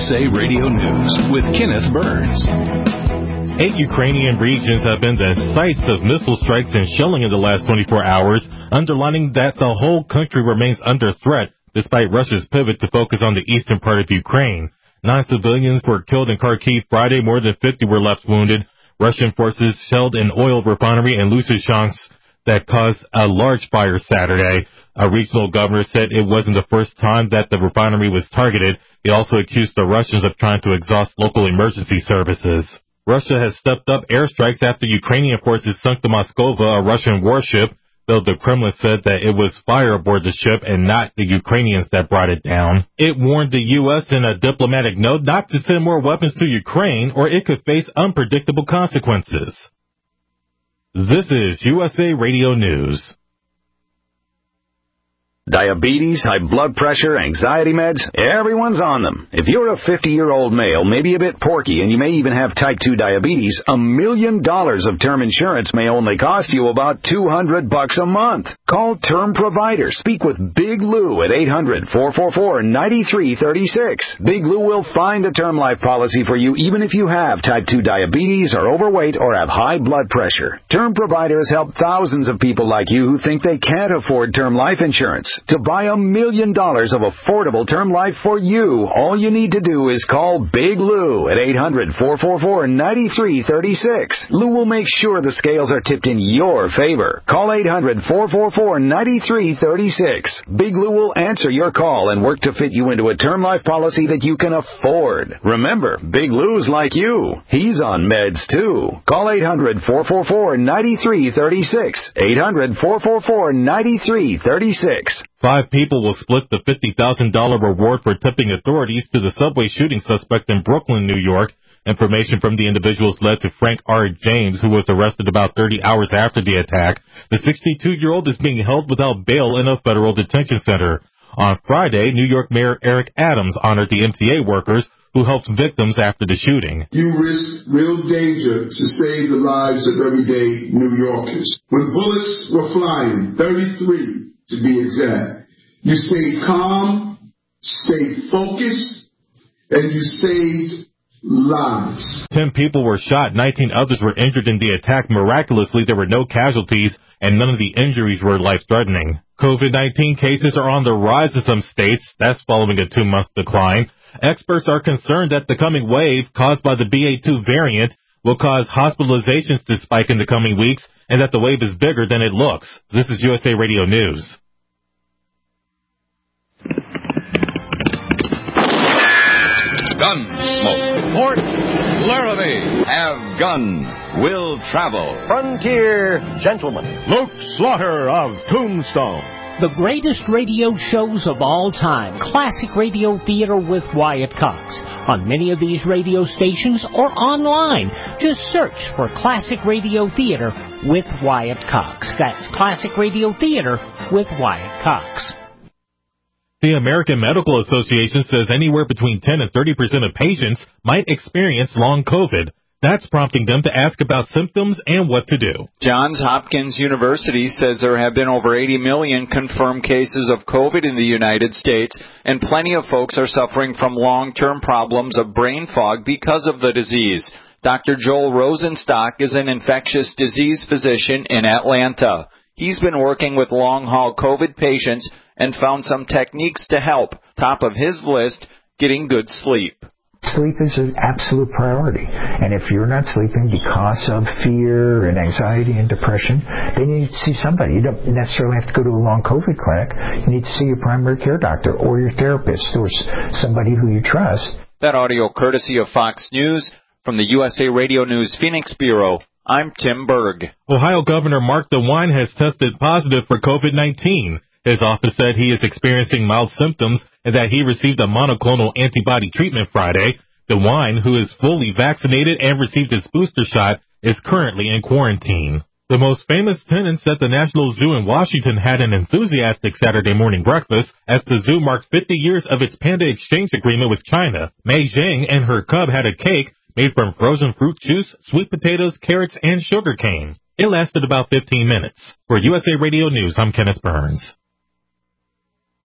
USA Radio News with Kenneth Burns. 8 Ukrainian regions have been the sites of missile strikes and shelling in the last 24 hours, underlining that the whole country remains under threat despite Russia's pivot to focus on the eastern part of Ukraine. 9 civilians were killed in Kharkiv Friday. More than 50 were left wounded. Russian forces shelled an oil refinery in Lysychansk that caused a large fire Saturday. A regional governor said it wasn't the first time that the refinery was targeted. He also accused the Russians of trying to exhaust local emergency services. Russia has stepped up airstrikes after Ukrainian forces sunk the Moskova, a Russian warship, though the Kremlin said that it was fire aboard the ship and not the Ukrainians that brought it down. It warned the U.S. in a diplomatic note not to send more weapons to Ukraine or it could face unpredictable consequences. This is USA Radio News. Diabetes, high blood pressure, anxiety meds, everyone's on them. If you're a 50-year-old male, maybe a bit porky, and you may even have type 2 diabetes, $1 million of term insurance may only cost you about $200 a month. Call Term Provider. Speak with Big Lou at 800-444-9336. Big Lou will find a term life policy for you even if you have type 2 diabetes, are overweight, or have high blood pressure. Term Provider has helped thousands of people like you who think they can't afford term life insurance. To buy $1 million of affordable term life for you, all you need to do is call Big Lou at 800-444-9336. Lou will make sure the scales are tipped in your favor. Call 800-444-9336. Big Lou will answer your call and work to fit you into a term life policy that you can afford. Remember, Big Lou's like you. He's on meds too. Call 800-444-9336. 800-444-9336. 5 people will split the $50,000 reward for tipping authorities to the subway shooting suspect in Brooklyn, New York. Information from the individuals led to Frank R. James, who was arrested about 30 hours after the attack. The 62-year-old is being held without bail in a federal detention center. On Friday, New York Mayor Eric Adams honored the MTA workers who helped victims after the shooting. You risk real danger to save the lives of everyday New Yorkers. When bullets were flying, 33 to be exact, you stayed calm, stayed focused, and you saved lives. 10 people were shot, 19 others were injured in the attack. Miraculously, there were no casualties, and none of the injuries were life-threatening. COVID-19 cases are on the rise in some states. That's following a 2-month decline. Experts are concerned that the coming wave caused by the BA.2 variant will cause hospitalizations to spike in the coming weeks, and that the wave is bigger than it looks. This is USA Radio News. Gunsmoke. Port Laramie. Have gun. Will travel. Frontier Gentleman. Luke Slaughter of Tombstone. The greatest radio shows of all time. Classic Radio Theater with Wyatt Cox. On many of these radio stations or online. Just search for Classic Radio Theater with Wyatt Cox. That's Classic Radio Theater with Wyatt Cox. The American Medical Association says anywhere between 10 and 30% of patients might experience long COVID. That's prompting them to ask about symptoms and what to do. Johns Hopkins University says there have been over 80 million confirmed cases of COVID in the United States, and plenty of folks are suffering from long-term problems of brain fog because of the disease. Dr. Joel Rosenstock is an infectious disease physician in Atlanta. He's been working with long-haul COVID patients and found some techniques to help. Top of his list, getting good sleep. Sleep is an absolute priority. And if you're not sleeping because of fear and anxiety and depression, then you need to see somebody. You don't necessarily have to go to a long COVID clinic. You need to see your primary care doctor or your therapist or somebody who you trust. That audio courtesy of Fox News. From the USA Radio News Phoenix Bureau, I'm Tim Berg. Ohio Governor Mark DeWine has tested positive for COVID-19. His office said he is experiencing mild symptoms and that he received a monoclonal antibody treatment Friday. DeWine, who is fully vaccinated and received his booster shot, is currently in quarantine. The most famous tenants at the National Zoo in Washington had an enthusiastic Saturday morning breakfast as the zoo marked 50 years of its panda exchange agreement with China. Mei Zhang and her cub had a cake made from frozen fruit juice, sweet potatoes, carrots, and sugar cane. It lasted about 15 minutes. For USA Radio News, I'm Kenneth Burns.